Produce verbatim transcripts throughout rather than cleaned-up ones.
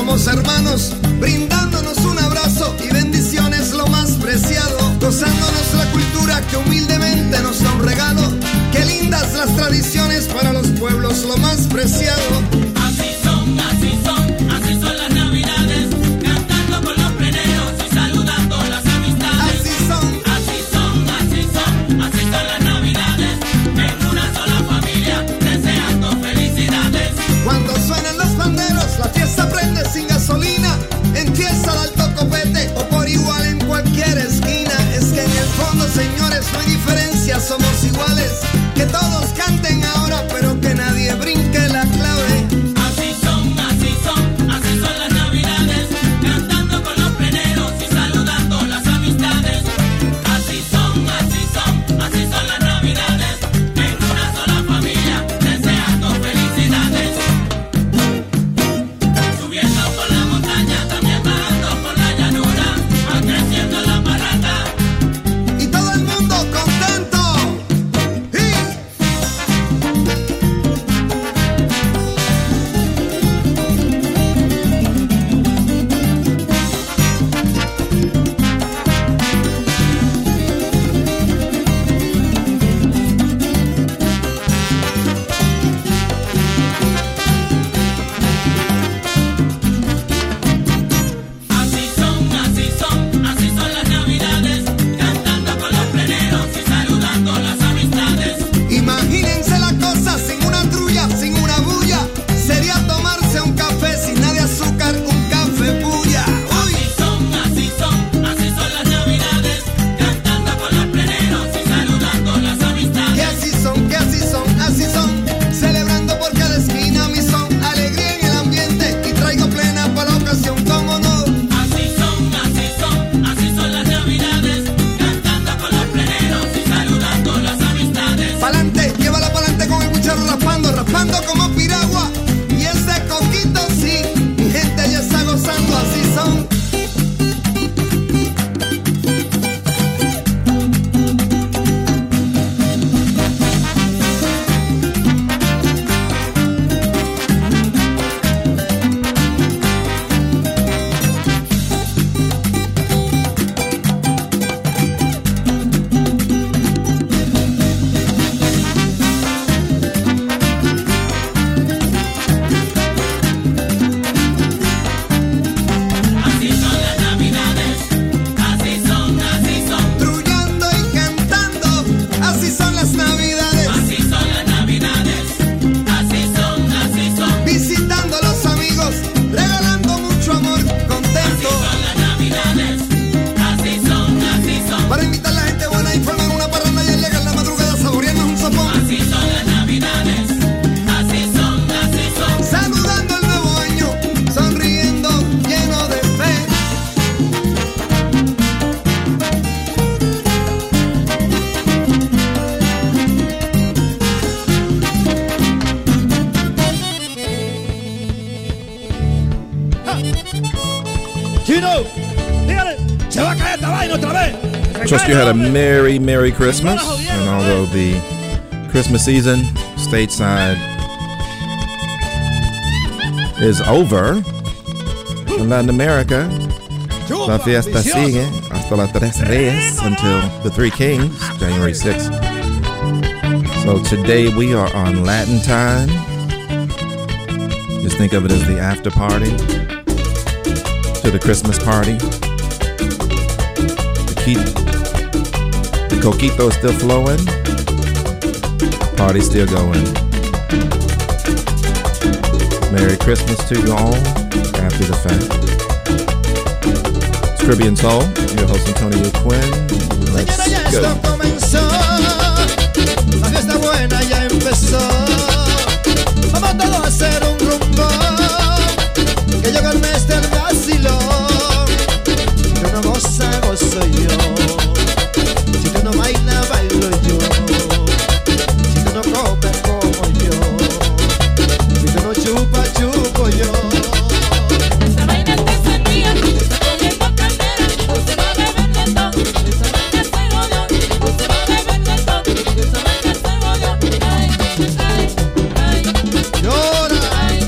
somos hermanos, brindándonos un abrazo y bendiciones lo más preciado, gozándonos la cultura que humildemente nos da un regalo. Qué lindas las tradiciones para los pueblos, lo más preciado. Así son, así son, así son las navidades, cantando con los pleneros y saludando las amistades. Así son, así son, así son, así son las navidades, en una sola familia, deseando felicidades. Cuando suenan los banderos, la fiesta prende sin gasolina, en fiesta de alto copete o por igual en cualquier esquina. Es que en el fondo, señores, no hay diferencia, somos iguales. Que todos canten ahora, pero que nadie brinque la clave. Así son, así son, así son las navidades, cantando con los pleneros y saludando las amistades. Así son, así son, así son las navidades, en una sola familia, deseando felicidades. Subiendo por la montaña, también bajando por la llanura, va creciendo la parranda. Y todo el mundo contento. Así son, así son, así son las navidades, cantando con los pleneros y saludando las amistades. Imagínense la cosa sin una trulla, sin una bulla. Sería tomarse un café sin nada de azúcar, un café bulla. Uy. Así son, así son, así son las navidades, cantando con los pleneros y saludando las Que amistades. así son, que así son, así son. Celebrando por cada esquina mi son. Alegría en el ambiente y traigo plena para la ocasión, cómo no. Así son, así son, así son las navidades, cantando con los pleneros y saludando las amistades. Pa'lante, llévala pa'lante con el cucharo raspando, raspando como piragua. Y ese coquito sí, mi gente ya está gozando, así son. Así son las navidades, así son, así son. Trullando y cantando, así son las navidades. Así son las navidades, así son, así son. Visitando a los amigos, regalando mucho amor, Así contento. son las navidades, así son, así son. Para invitar a la gente buena y formar una parranda y al llegar la madrugada saborearnos un sopón. Así son las navidades, así son, así son. Saludando el nuevo año, sonriendo, lleno de fe. Chino, dígale, se va a caer esta vaina otra vez. Se Trust cae you had a otra. merry, merry Christmas. And although the Christmas season stateside is over, in Latin America, la fiesta sigue hasta las tres reyes until the Three Kings, January sixth. So today we are on Latin time. Just think of it as the after party to the Christmas party. The key, the coquito is still flowing. Party's still going. Merry Christmas to you all after the fact. It's Caribbean Soul. Your host Antonio Quinn. Let's Mañana ya go. esto comenzó, la fiesta buena ya empezó. Vamos todos a hacer un rumbo, que llegó el mes del vacilón. Si tú no goza, gozo yo. Si tú no baila, bailo yo. Si tú no comes, como yo. Si tú no chupas, chupo yo. Esa vaina está encendida, está cogiendo candela, usted va a beber de todo. Esa vaina se jodió, usted va a beber de todo. Esa vaina se jodió, ay, ay, ay. Llora. Ay,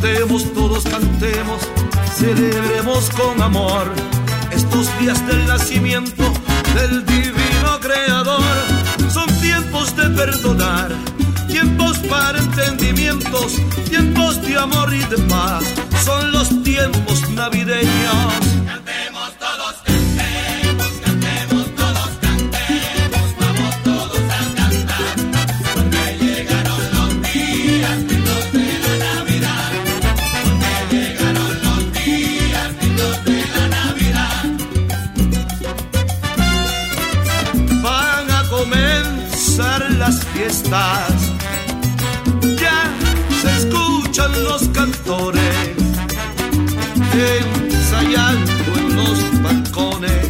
Cantemos, todos cantemos, celebremos con amor estos días del nacimiento del divino creador. Son tiempos de perdonar, tiempos para entendimientos, tiempos de amor y de paz. Son los tiempos navideños. Cantemos todos, cantemos, cantemos todos, cantemos, vamos todos a cantar, porque llegaron los días lindos de la Navidad, porque llegaron los días lindos de la Navidad. Van a comenzar las fiestas, ya se escuchan los cantores ensayando en los balcones,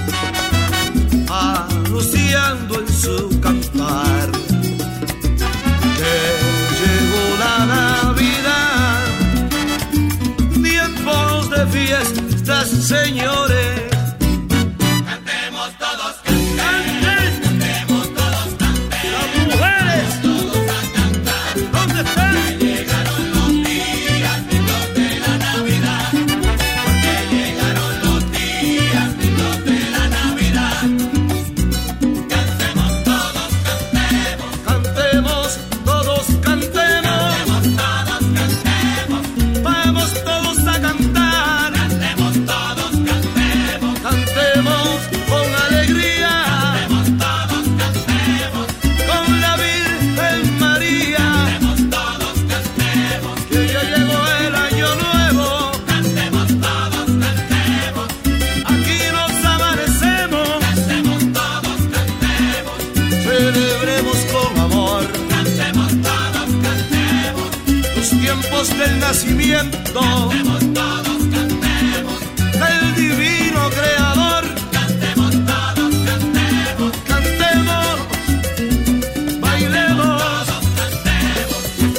anunciando en su cantar que llegó la Navidad. Tiempos de fiestas, señores. Cantemos todos, cantemos, cantemos todos, cantemos. Las mujeres, todos a cantar. ¿Dónde están? Que llegaron los días lindos de la Navidad. Porque llegaron los días lindos de la Navidad. Cantemos todos, cantemos. Cantemos, todos cantemos. Cantemos todos, cantemos. Vamos todos a cantar. Cantemos todos, cantemos. Cantemos con alegría, Cantemos todos, cantemos. con la Virgen María, Cantemos todos, cantemos. que ya llegó el año nuevo. Cantemos todos, cantemos. Aquí nos amanecemos, Cantemos todos, cantemos. celebremos con amor Cantemos todos, cantemos. los tiempos del nacimiento Cantemos todos, cantemos. del divino creador. Cantemos todos, cantemos. Cantemos, bailemos. Todos cantemos.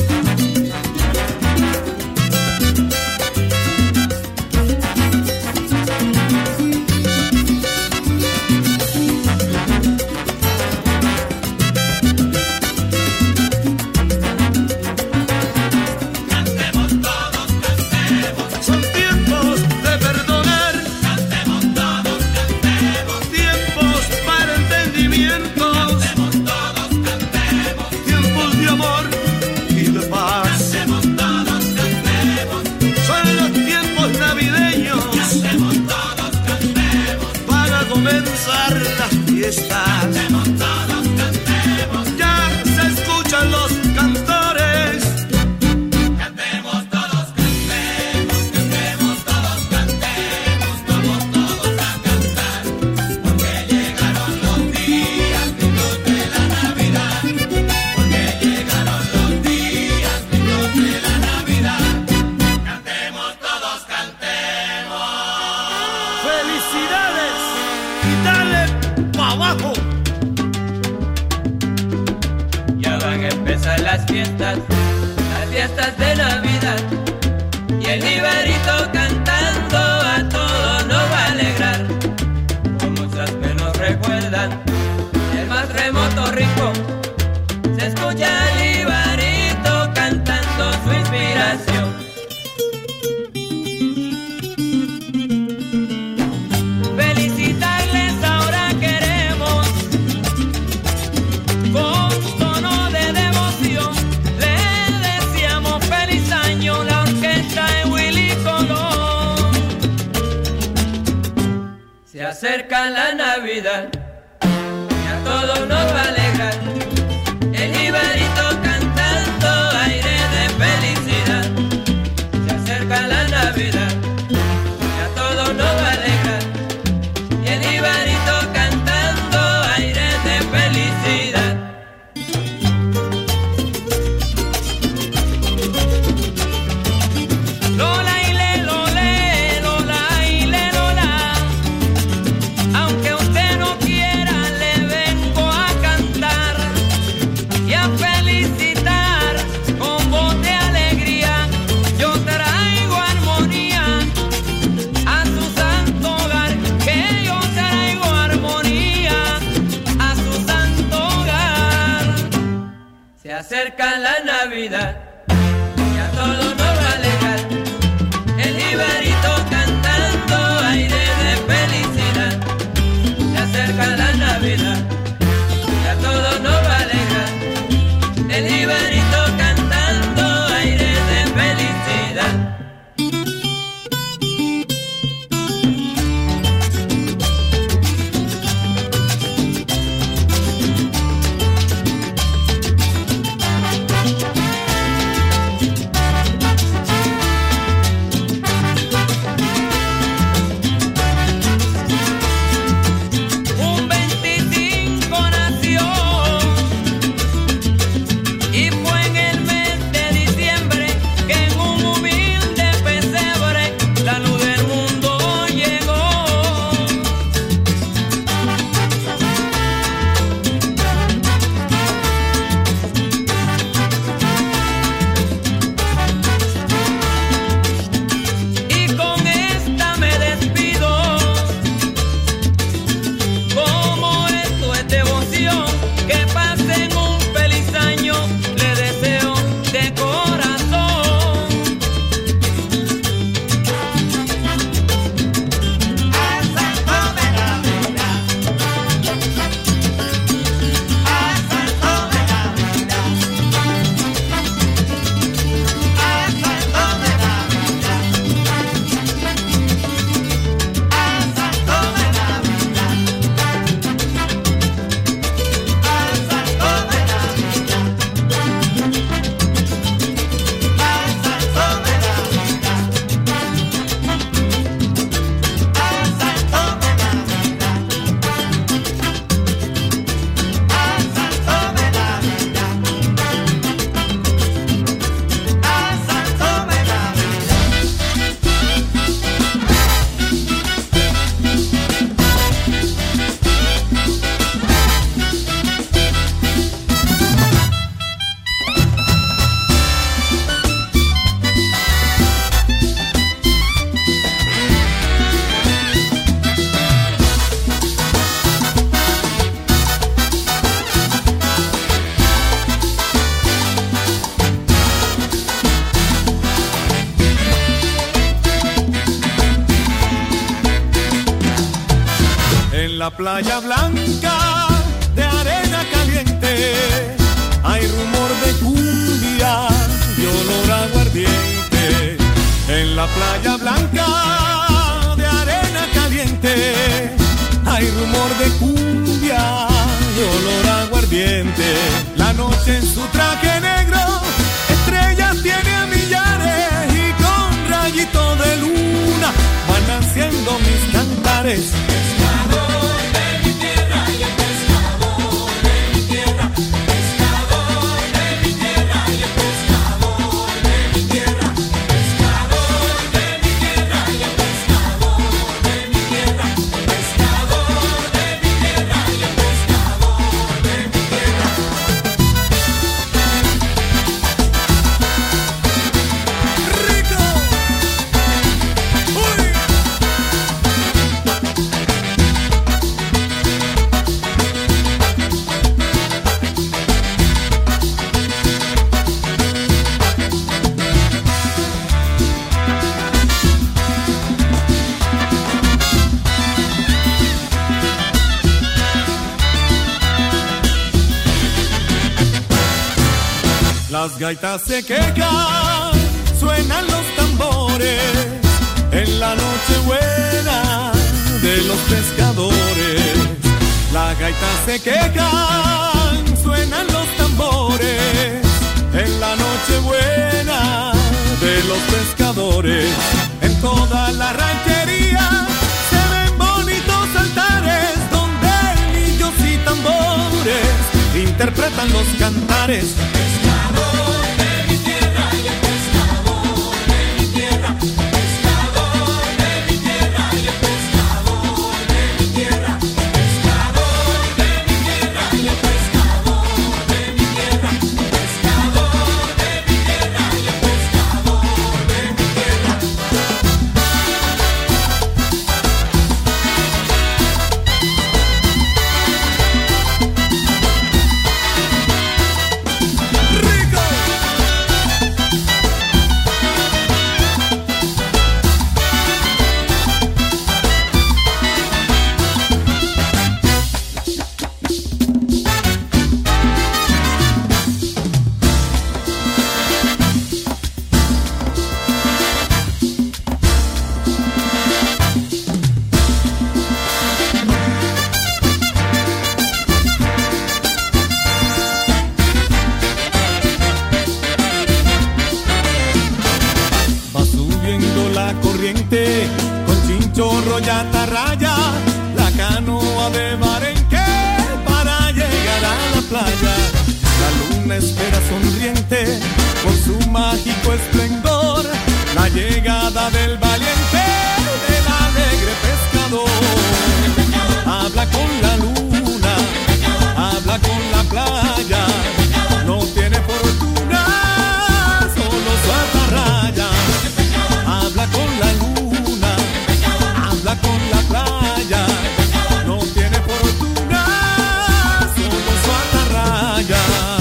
Cantemos todos, cantemos. Son tiempos de perdonar, Cantemos todos, cantemos. tiempos para entendimientos, Cantemos todos, cantemos. tiempos de amor y de paz. Cantemos todos, cantemos. Son los tiempos navideños, Cantemos todos, cantemos. van a comenzar las fiestas. Cantemos todos, cantemos. Ya se escuchan los cantores, Cantemos todos, cantemos. Cantemos todos, cantemos. Vamos todos a cantar, porque llegaron los días lindos de la Navidad. Porque llegaron los días lindos de la Navidad. Cantemos todos, cantemos. felicidades y dale pa' abajo. Ya van a empezar las fiestas, las fiestas de Navidad. Y el Ibarito cantando a todos nos va a alegrar. Con muchas que nos recuerdan el más remoto rincón. Se escucha al Ibarito cantando su inspiración. Felicitarles ahora queremos con tono de devoción. Le deseamos feliz año la orquesta de Willy Colón. Se acerca la Navidad y a todos nos va a alegrar. El Ibarito cantando aire de felicidad. Se acerca la Navidad y a todos nos va a alegrar. Y el Ibarito cantando aire de felicidad. Lola y le, lole, lola y le, lola. Aunque usted no quiera, le vengo a cantar. la playa blanca de arena caliente hay rumor de cumbia y olor a aguardiente. En la playa blanca de arena caliente hay rumor de cumbia y olor a aguardiente. La noche en su traje negro estrellas tiene a millares y con rayito de luna van haciendo mis cantares. Pescador de mi tierra y el pescador de mi tierra, pescador de mi tierra y el pescador de mi tierra, pescador de mi tierra y el pescador de mi tierra, pescador de mi tierra y el pescador de mi tierra. ¡Rico! ¡Uy! Las gaitas se quejan, suenan los tambores en la noche buena de los pescadores. Las gaitas se quejan, suenan los tambores en la noche buena de los pescadores. En toda la ranchería se ven bonitos altares donde niños y tambores interpretan los cantares. Pescador de mi tierra y el pescador de mi tierra, pescador de mi tierra y el pescador de mi tierra, pescador de mi tierra y el pescador de mi tierra, pescador de mi tierra y el pescador de mi tierra. ¡Rico! Va subiendo la corriente con chinchorro y atarraya, la canoa de Barenque para llegar a la playa. La luna espera sonriente con su mágico esplendor la llegada del valiente, del alegre pescador. Habla con la luna, habla con la playa, no tiene fortuna, solo su atarraya. Habla con la luna, habla con la playa, no tiene fortuna, solo su atarraya.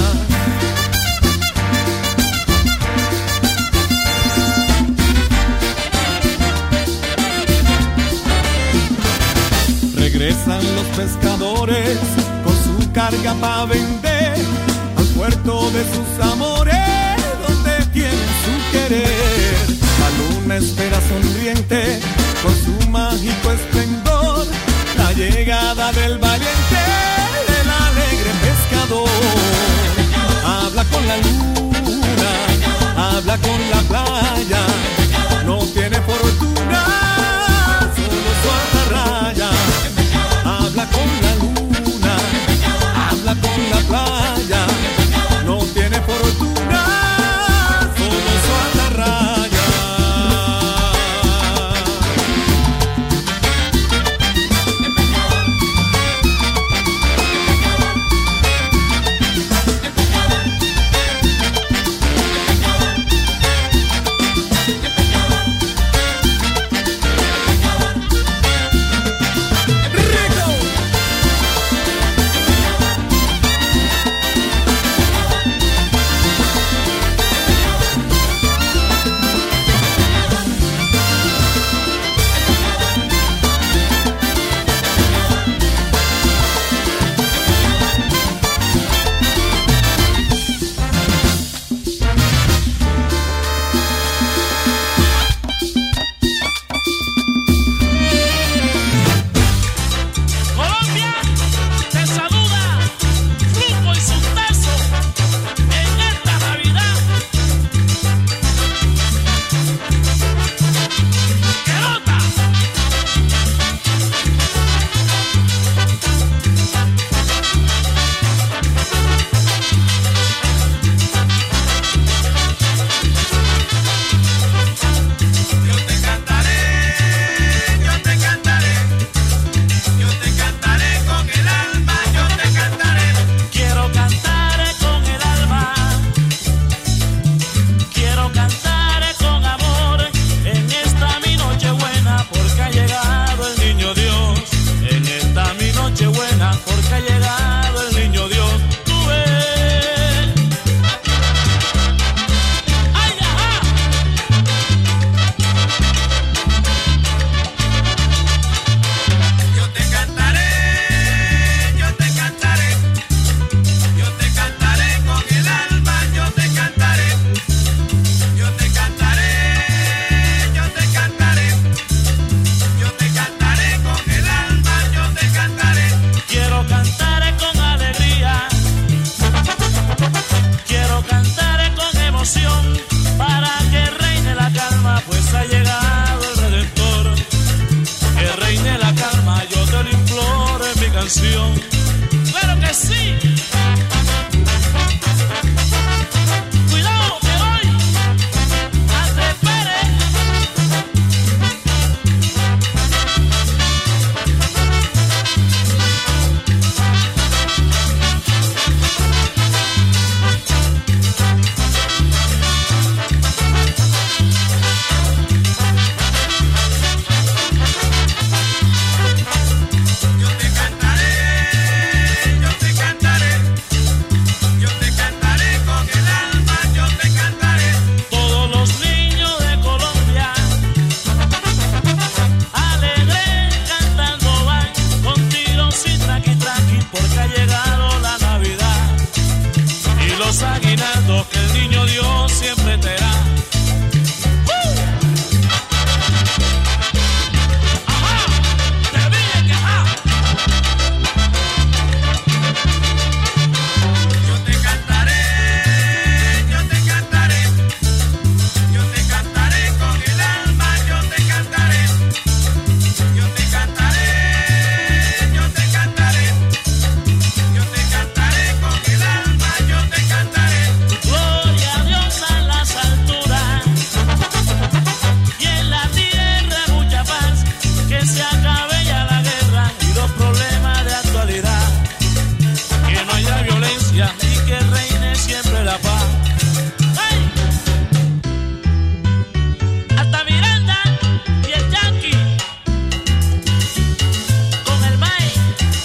Regresan los pescadores con su carga para vender al puerto de sus amores, donde tienen su querer. La luna espera sonriente con su mágico esplendor la llegada del valiente, del alegre pescador. Habla con la luna, habla con la playa, no tiene fortuna, solo su atarraya. Habla con la luna, habla con la playa, no tiene fortuna, solo su atarraya. bendición. Claro que sí. Cuidado, que voy. Andrés Pérez. Aguinaldos que el niño Dios siempre te da. ¡Uh! Ajá, te dije que ajá. Yo te cantaré, yo te cantaré, yo te cantaré con el alma, yo te cantaré, yo te cantaré, yo te cantaré, yo te cantaré con el alma, yo te cantaré. Gloria a Dios en las alturas y en la tierra mucha paz, que se acabe ya la guerra y los problemas de actualidad, que no haya violencia y que reine siempre la paz. ¡Ay! Hasta Miranda y el Yankee con el May.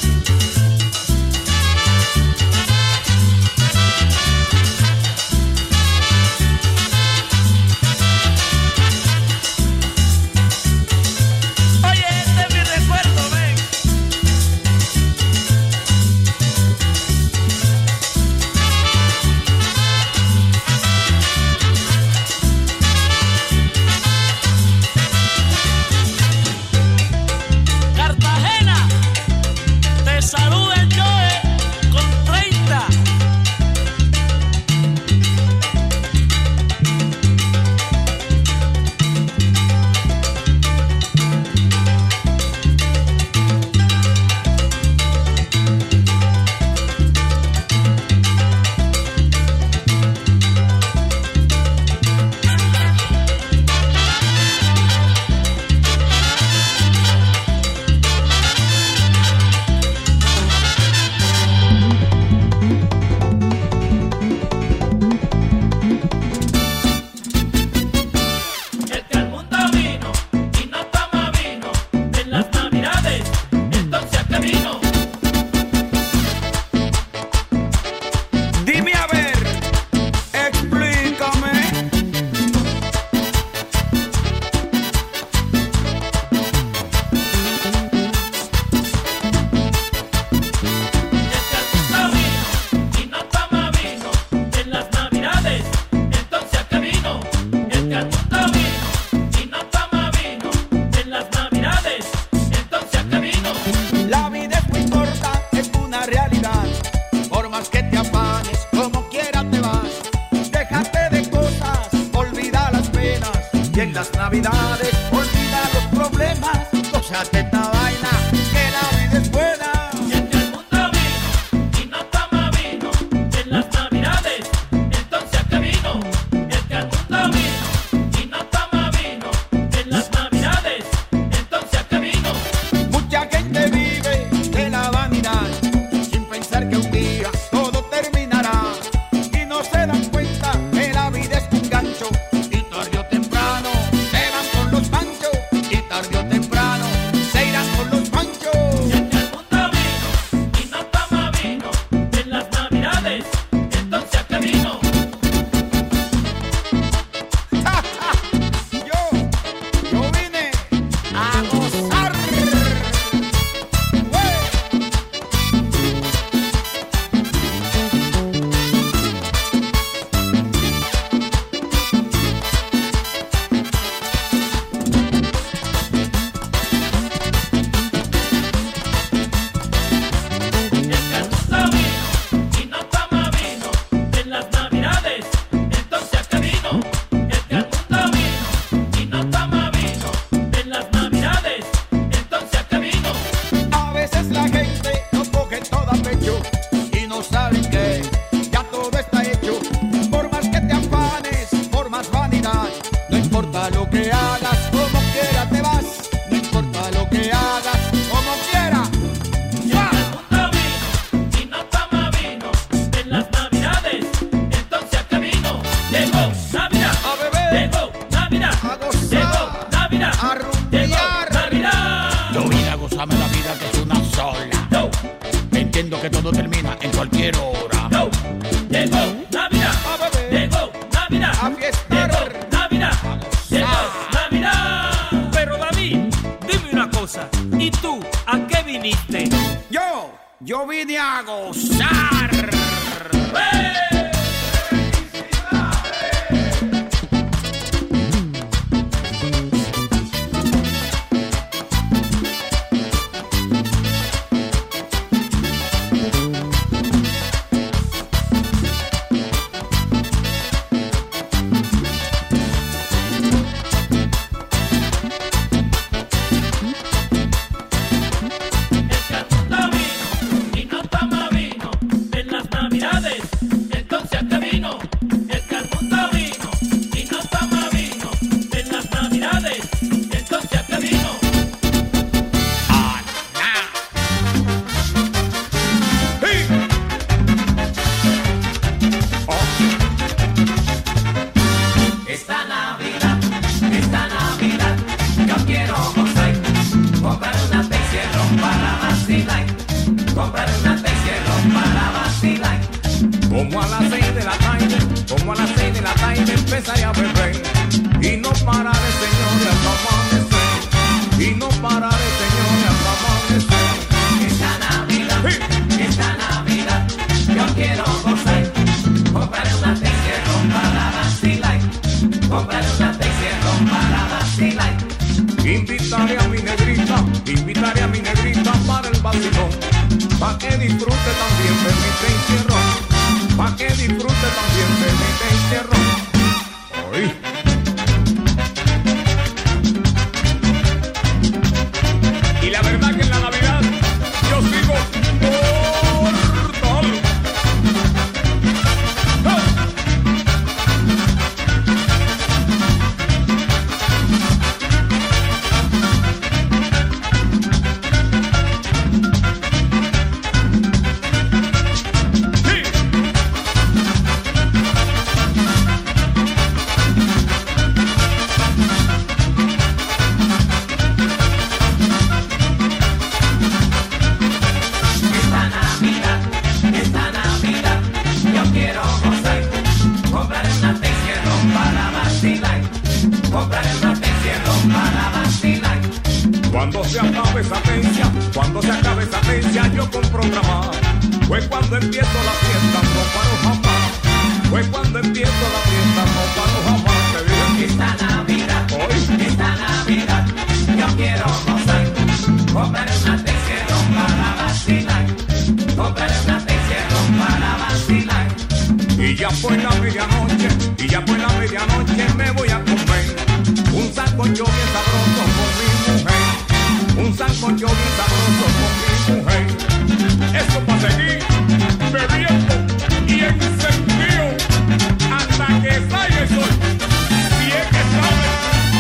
Oye, este es mi recuerdo, ven. Cartagena, te saluda el Joe con treinta. El que al mundo vino y no toma vino en las navidades, entonces ¿a qué vino? Dime a ver, explícame. El que al mundo vino y no toma vino en las navidades, entonces ¿a qué vino? El que al mundo vino y no toma vino en las navidades, entonces ¿a qué vino? La vida es muy corta, es una realidad. Por más que te afanes, como quiera te vas. Déjate de cosas, olvida las penas. Y en las navidades, olvida los problemas. Gózate esta vaina, que la vida es buena. Y el que al mundo vino y no toma vino en las navidades, entonces ¿a qué vino? El que al mundo vino y no toma vino en las navidades, entonces ¿a qué vino? Mucha gente vive de la vanidad, sin pensar que un día todo terminará. Y no se dan cuenta que la vida es un gancho, y tarde o temprano se van con los panchos, y tarde o temprano se irán a rumbear. Navidad. Yo vine a gozarme la vida que es una sola. No. Entiendo que todo termina en cualquier hora. No. Llegó Navidad. A beber, Llegó Navidad. a fiestar. Llegó Navidad. Llegó Navidad. Pero David, dime una cosa. ¿Y tú a qué viniste? Yo, yo vine a gozar. ¡Eh! Como a las seis de la tarde, como a las seis de la tarde empezaré a beber. Y no pararé, señores, hasta amanecer. Y no pararé, señores, hasta amanecer. Esta Navidad, Sí. esta Navidad, yo quiero gozar. Compraré una Texierro para vacilar. Compraré una Texierro para vacilar. Invitaré a mi negrita, invitaré a mi negrita para el vacilón. Pa' que disfrute también de mi Texierro. Pa' que disfrute también de mi Texierro. Oí. Y la verdad que en la Navidad yo sigo mortal. ¡Oh! Esta Navidad, esta Navidad, yo quiero gozar. Compraré una Texierro para vacilar. Compraré una Texierro para vacilar. Cuando se acabe esa tencia, cuando se acabe esa tencia, yo compro otra más. Fue cuando empiezo la fiesta, no paro jamás. Fue cuando empiezo la fiesta, no paro jamás. Te dije, Esta Navidad, hoy, esta Navidad, yo quiero gozar. Compraré una Texierro para vacilar. Compraré una Texierro para vacilar. y ya fue la medianoche, y ya fue la medianoche, me voy a comer un sancocho bien sabroso con mi mujer. Un sancocho bien sabroso con mi mujer. Eso para seguir bebiendo y encendido hasta que salga el sol. Si es que sale.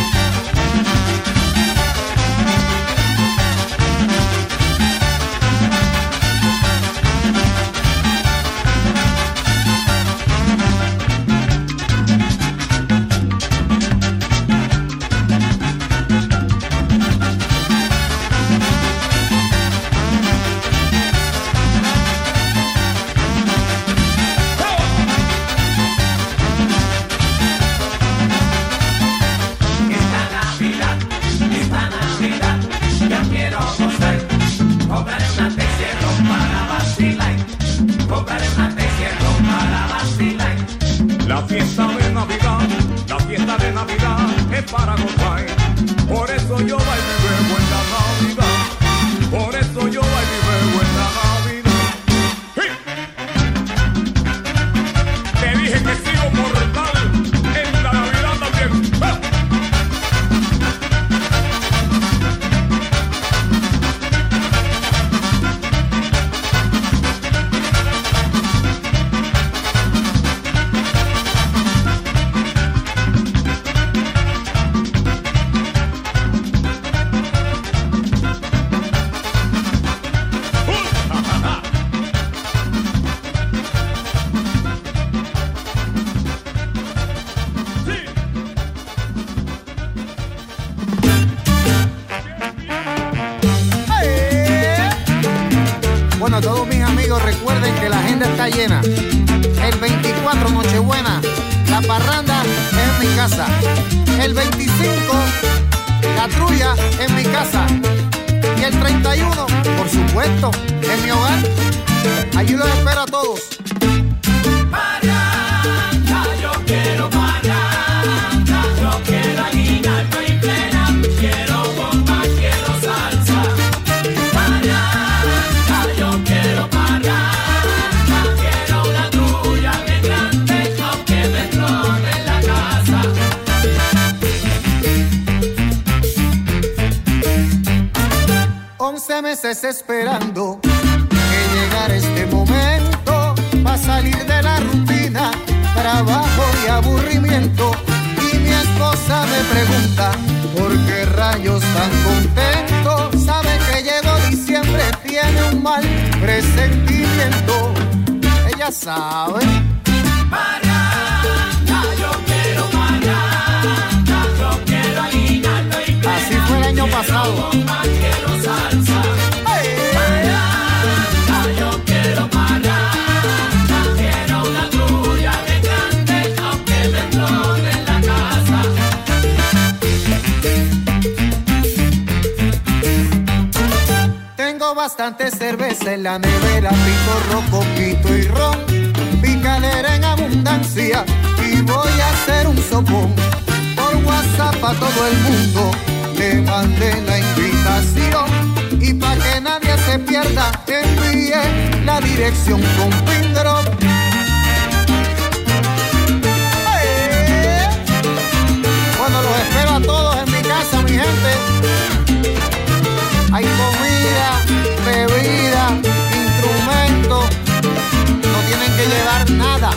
La fiesta de Navidad, la fiesta de Navidad es para gozar. Por eso yo bailo y bebo en la Navidad. Por eso yo bailo y bebo en la Navidad. ¡Sí! Te dije que sigo mortal en la Navidad también. ¡Ah! Bueno, todos mis amigos recuerden que la agenda está llena. El veinticuatro, Nochebuena, la parranda es en mi casa. El veinticinco, la trulla en mi casa. Y el treinta y uno, por supuesto, en mi hogar. Allí los espero a todos. Parranda, yo quiero parranda, yo quiero aguinaldo y plena, quiero bomba, quiero salsa. Parranda, yo quiero parranda, quiero una trulla bien grande, aunque me explode en la casa. Once meses esperando que llegara este momento para salir de la rutina, trabajo y aburrimiento. Y mi esposa me pregunta por qué rayos tan contento. Sabe que llegó diciembre, tiene un mal presentimiento. Ella sabe. Parranda, yo quiero parranda, yo quiero aguinaldo y plena. Así fue el año pasado. Bomba, quiero salsa. Parranda, yo quiero parranda, quiero una trulla bien grande, aunque me explode en la casa. Tengo bastante cerveza en la nevera, pico, roco, pito y ron, picadera en abundancia y voy a hacer un sopón. Por WhatsApp a todo el mundo le mandé la invitación y pa' que nadie se pierda envié la dirección con pin drop. ¡Eh! Bueno, los espero a todos en mi casa, mi gente. Hay comida, bebida, instrumentos, no tienen que llevar nada.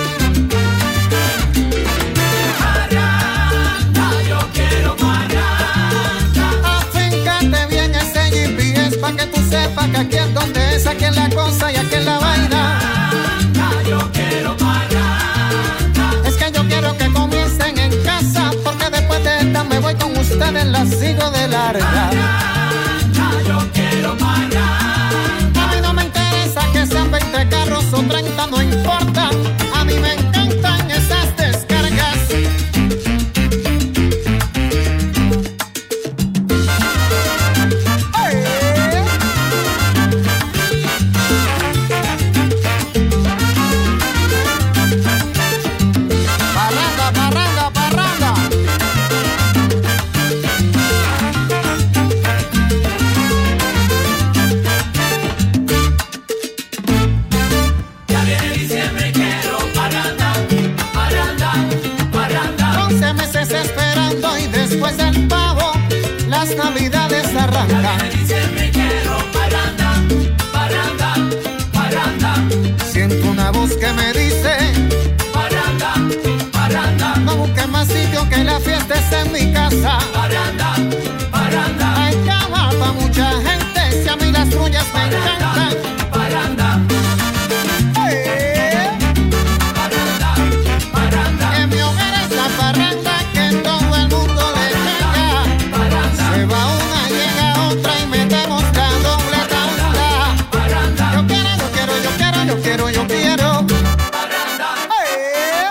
Parranda, yo quiero parranda. Afíncate bien ese G P S pa' que tú sepas que aquí es donde es, aquí es la cosa y aquí es la vaina. Parranda, yo quiero parranda. Es que yo quiero que comiencen en casa, porque después de esta me voy con ustedes, la sigo de larga. Yo quiero parranda. A mí no me interesa que sean veinte carros o treinta, no importa. A mí me encantan esas descargas. ¡Eh! Parranda, parranda, parranda. Ya viene diciembre y quiero parranda, parranda, parranda. once meses esperando y después del pavo las navidades arrancan. Ya viene diciembre y quiero parranda, parranda, parranda. Siento una voz que me dice: Parranda, parranda, no busques más sitio, que la fiesta es en mi casa. parranda, parranda. Hay cama para mucha gente, si a mí las trullas me encantan. Parranda, ¡Eh! parranda, parranda. En mi hogar es la parranda que todo el mundo le llega. Se va una, llega otra y metemos la doble tanda. Yo quiero, yo quiero, yo quiero, yo quiero, yo quiero. ¡Eh!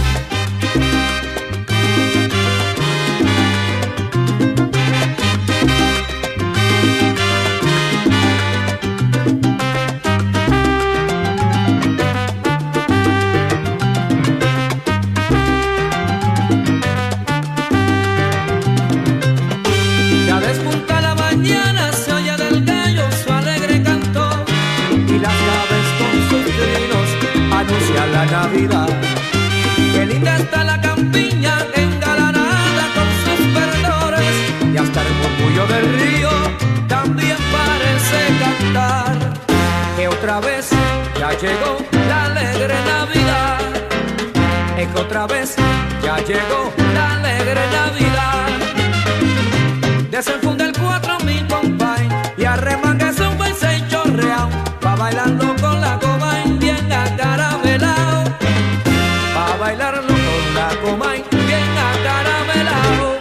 Ya despunta la mañana, se oye del gallo su alegre canto y las aves con sus trinos anuncian la Navidad. Qué linda está la campiña engalanada con sus verdores y hasta el murmullo del río también parece cantar. Que otra vez ya llegó la alegre Navidad. Es que otra vez ya llegó la alegre Navidad. Desenfunda el cuatro mi compay y arremángase un buen seis chorreao pa' bailarlo con la comain bien acaramelao. Pa' bailarlo con la comain bien acaramelao.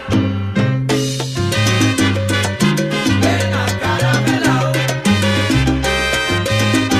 Bien acaramelao.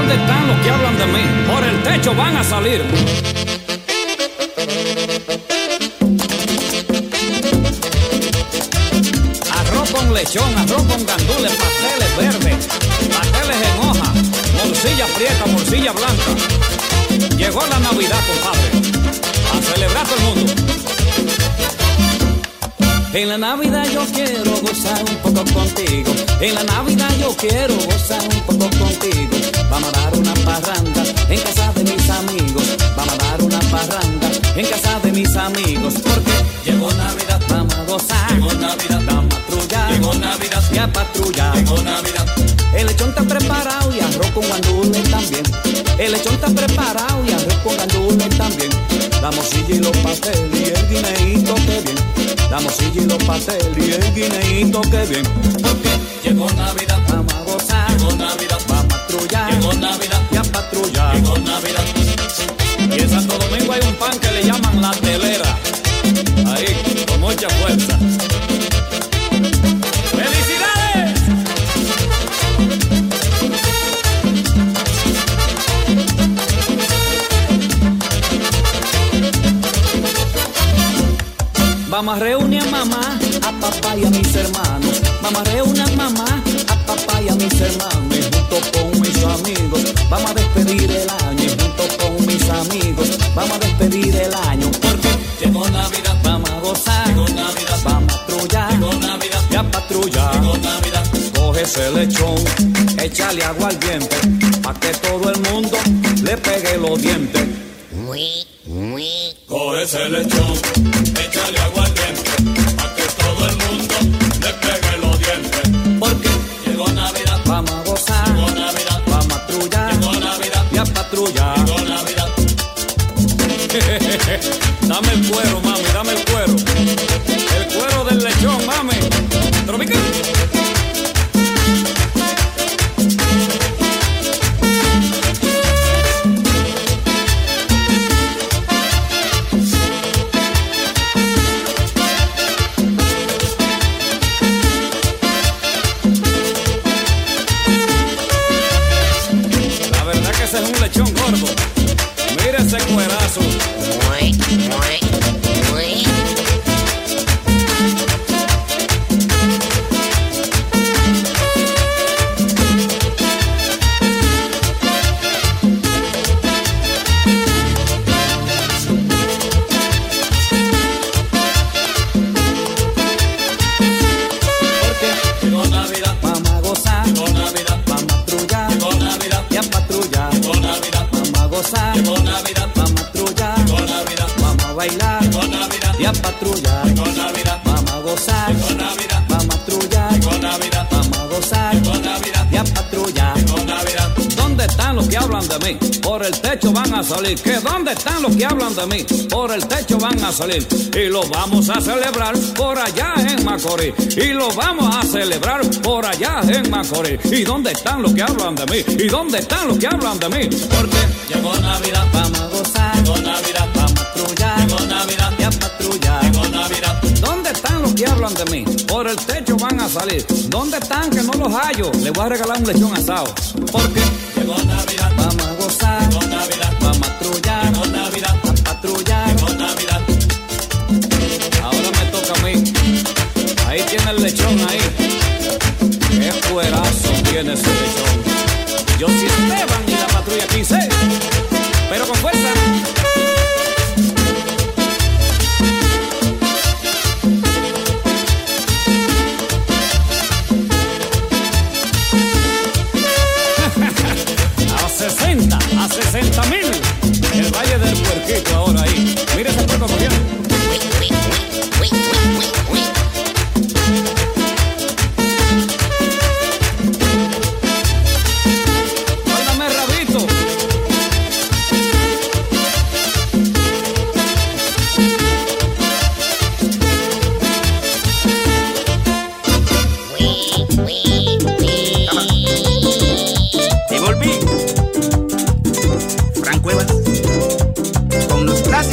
¿dónde están los que hablan de mí? Por el techo van a salir. Arroz con lechón, arroz con gandules, pasteles verdes, pasteles en hoja, morcilla prieta, morcilla blanca. Llegó la Navidad, compadre, a celebrar todo el mundo. En la Navidad yo quiero gozar un poco contigo. En la Navidad yo quiero gozar un poco contigo. Vamos a dar una parranda en casa de mis amigos. Vamos a dar una parranda en casa de mis amigos. Porque llegó Navidad, vamos a gozar. Llegó Navidad, vamos a patrullar. Llegó Navidad, y a patrullar. Llegó Navidad. El lechón está preparado y arroz con gandules también. El lechón está preparado y arroz con gandules también. La morcilla y los pasteles y el guineíto, que bien. La morcilla y los pasteles y el guineíto, que bien. Porque llegó Navidad, vamos a gozar. Llegó Navidad, vamos a patrullar. Llegó Navidad, y a patrullar. Llegó Navidad. Y en Santo Domingo hay un pan que le llaman la telera. Ahí, con mucha fuerza. ¡Felicidades! Vamos a reunir a mamá, a papá y a mis hermanos. Vamos a reunir a mamá, a papá y a mis hermanos. Y junto con mis amigos vamos a despedir el año. Y junto con mis amigos vamos a despedir el año. Porque llegó Navidad, vamos a gozar. Llegó Navidad, vamos a patrullar. Llegó Navidad, y a patrullar. Llegó Navidad. Coge ese lechón, échale agua al diente, pa' que todo el mundo le pegue los dientes. Coge ese lechón, échale agua al diente, pa' que todo el mundo le pegue los dientes. Porque llegó Navidad, vamos a gozar. Llegó Navidad, vamos a patrullar. Llegó Navidad, y a patrullar. Llegó Navidad. Dame el cuero, mami, dame el cuero. El cuero del lechón, mami. Tropical. Es un lechón gordo. Mira ese cuerazo. Porque llegó Navidad, vamos a gozar. Llegó Navidad, vamos a patrullar. Llegó Navidad, y a patrullar. Llegó Navidad, vamos a gozar. Llegó Navidad, vamos a patrullar. Llegó Navidad, vamos a bailar. Llegó Navidad, y a patrullar. Llegó Navidad, vamos a gozar. Llegó Navidad, vamos a patrullar. Llegó Navidad, vamos a gozar. Llegó Navidad, y a patrullar. Llegó Navidad. ¿Dónde están los que hablan de mí? Por el techo van a salir. ¿Que dónde están los que hablan de mí? Por el techo van a salir. Y lo vamos a celebrar por allá en Macorís. Y lo vamos a celebrar por allá en Macorís. ¿Y dónde están los que hablan de mí? ¿Y dónde están los que hablan de mí? Porque llegó Navidad, vamos a gozar. Llegó Navidad, vamos a patrullar. Llegó Navidad, y a patrullar. Llegó Navidad. ¿Dónde están los que hablan de mí? Por el techo van a salir. ¿Dónde están que no los hallo? Les voy a regalar un lechón asado. Porque llegó Navidad, vamos a gozar. Llegó Navidad, vamos a patrullar. Llegó Navidad, a patrullar. Llegó Navidad. Ahora me toca a mí. Ahí tiene el lechón ahí. Qué fuerazo tiene ese lechón. Yo soy Esteban y la patrulla quince. Pero con fuerza. A sesenta, a sesenta mil. El Valle del Puerquito ahora ahí. Mira ese puerco corriendo. Guárdame rabito. Te volví. Fran Cuevas. Con los platos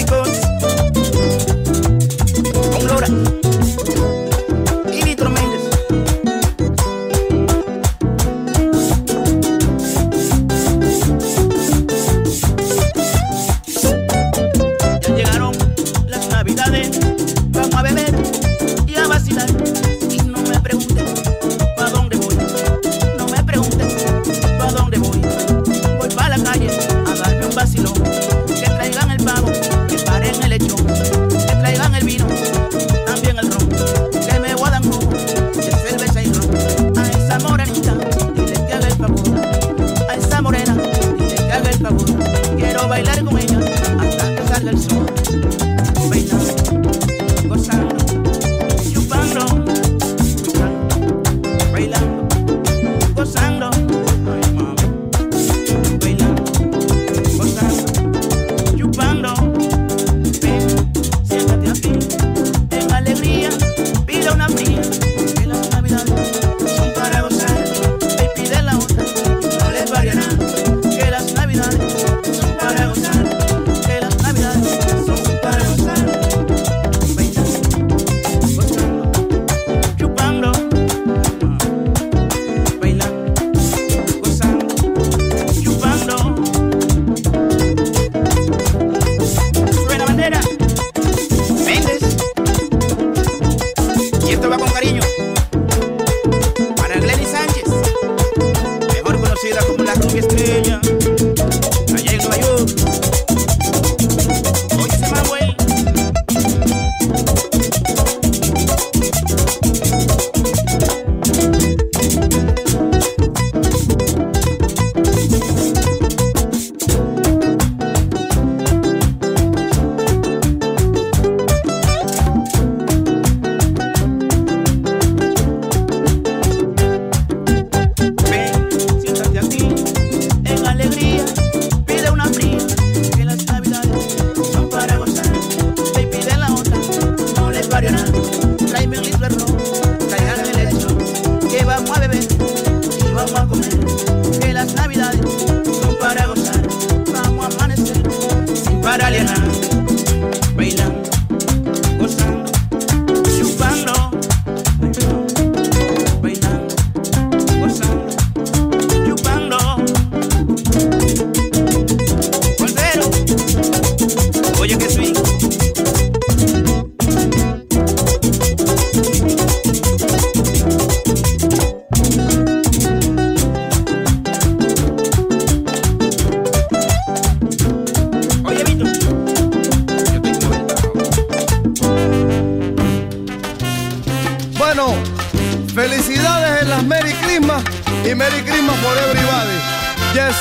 for everybody. Yes.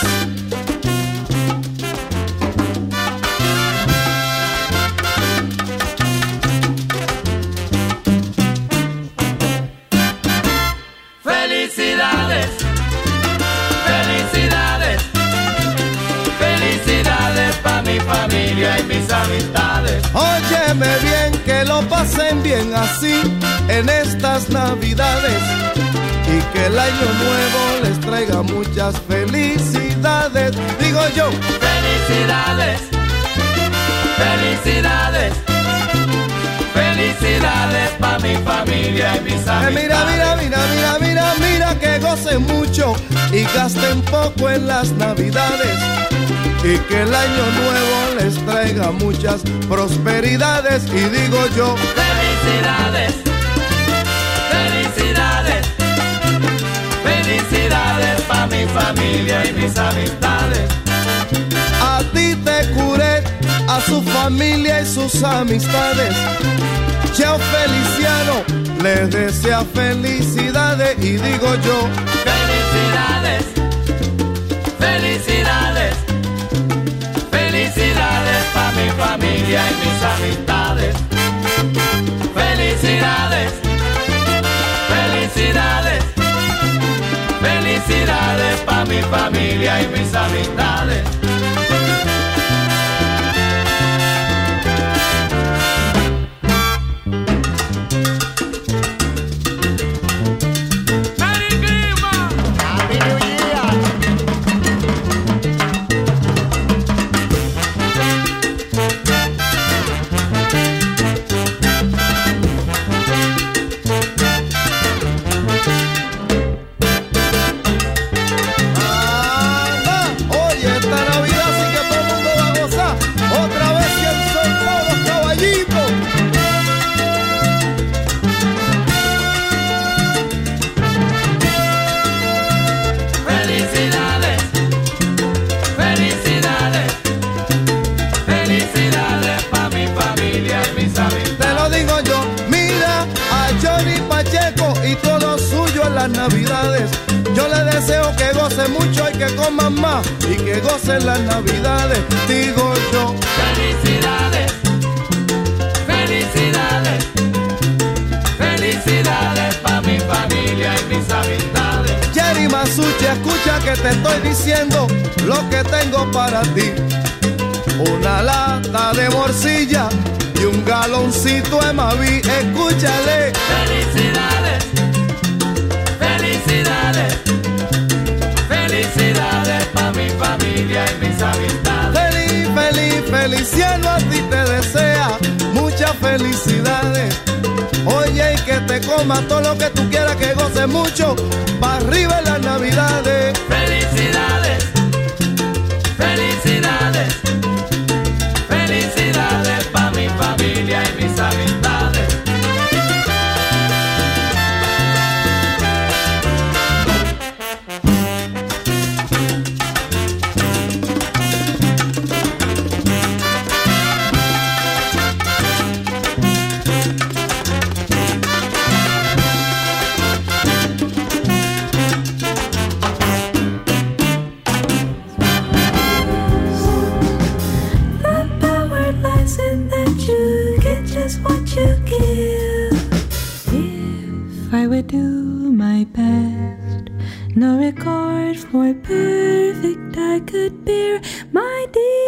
Felicidades, felicidades, felicidades pa' mi familia y mis amistades. Óyeme bien, que lo pasen bien así en estas navidades y que el año nuevo les traiga muchas felicidades. Digo yo, felicidades, felicidades, felicidades pa' mi familia y mis amistades. Eh, mira, mira, mira, mira, mira, mira, que gocen mucho y gasten poco en las navidades y que el año nuevo les traiga muchas prosperidades. Y digo yo, felicidades, felicidades, felicidades pa' mi familia y mis amistades. A ti te curé, a su familia y sus amistades. Cheo Feliciano les desea felicidades y digo yo, felicidades, felicidades, felicidades pa' mi familia y mis amistades. Felicidades, felicidades, felicidades pa' mi familia y mis amistades. Navidades, yo les deseo que gocen mucho y que coman más y que gocen las navidades, digo yo. Felicidades, felicidades, felicidades pa' mi familia y mis amistades. Jerry Masucci, escucha que te estoy diciendo lo que tengo para ti. Una lata de morcilla y un galoncito de Maví, escúchale. Felicidades, felicidades, felicidades pa' mi familia y mis amistades. Feliz, feliz, Feliciano a ti te desea muchas felicidades. Oye, y que te comas todo lo que tú quieras, que goces mucho, pa' arriba en las navidades. Felicidades, felicidades, felicidades pa' mi familia y mis amistades. Do my best, no record for perfect I could bear my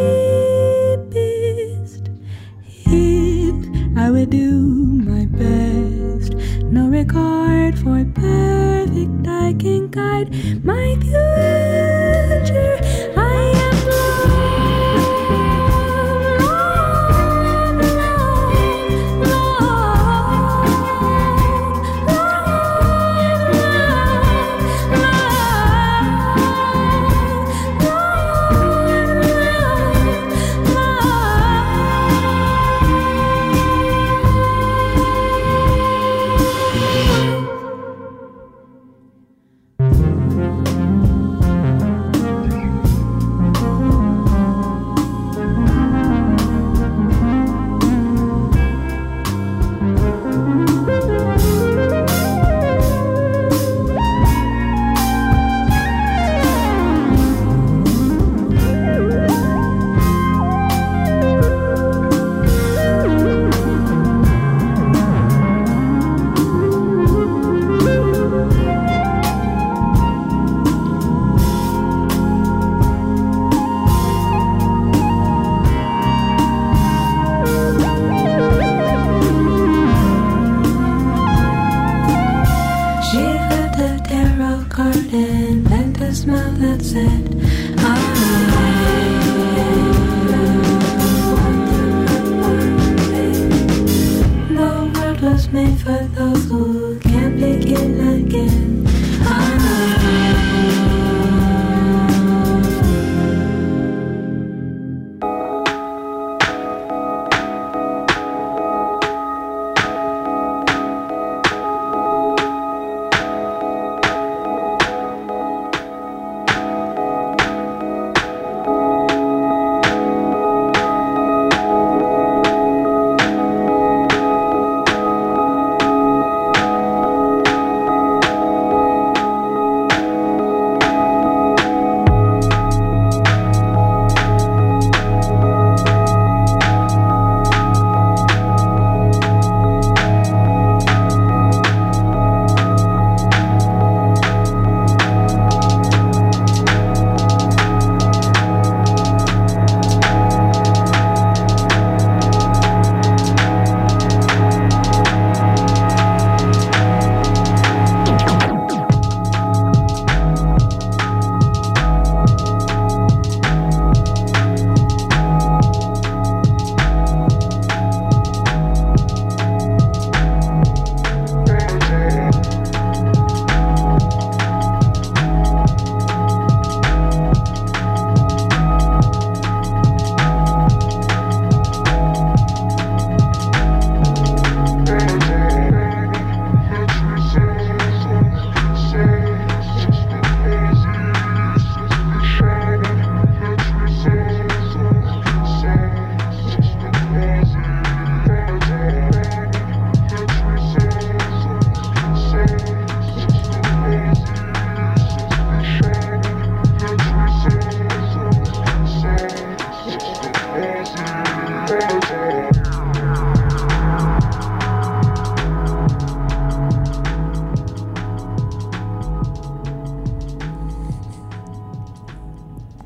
deepest. If I would do my best, no regard for perfect I can guide my future. I am said. The world was made for those who can't begin again.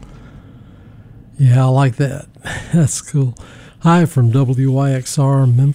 Yeah, I like that. That's cool. Hi from W Y X R Memphis.